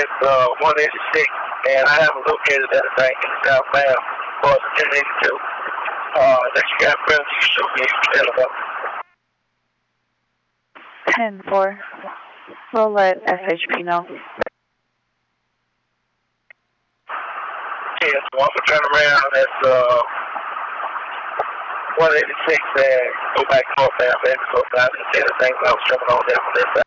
it's 186, and I haven't located that bank in southbound for 1082. That you got friends you show me about. 10-4. We'll let SHP know. Yeah, so I'm gonna turn around at 186 and go back northbound, baby. So I didn't see anything when I was jumping on down from this side.